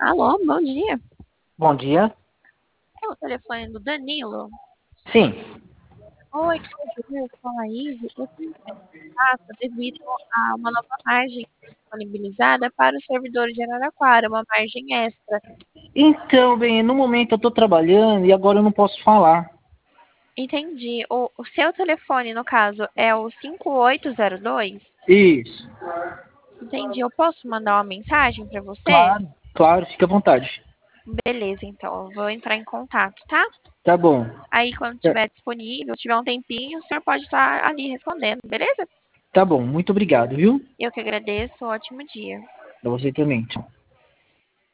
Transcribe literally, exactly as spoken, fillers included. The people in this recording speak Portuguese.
Alô, bom dia. Bom dia. É o telefone do Danilo? Sim. Oi, por favor, com a Laís. Eu tenho contato devido a uma nova margem disponibilizada para os servidores de Araraquara, uma margem extra. Então, bem, no momento eu estou trabalhando e agora eu não posso falar. Entendi. O, o seu telefone, no caso, é o cinco oito zero dois? Isso. Entendi. Eu posso mandar uma mensagem para você? Claro, claro, fique à vontade. Beleza, então. Eu vou entrar em contato, tá? Tá bom. Aí, quando É, estiver disponível, tiver um tempinho, o senhor pode estar ali respondendo, beleza? Tá bom, muito obrigado, viu? Eu que agradeço. Ótimo dia. Pra você também. Tchau.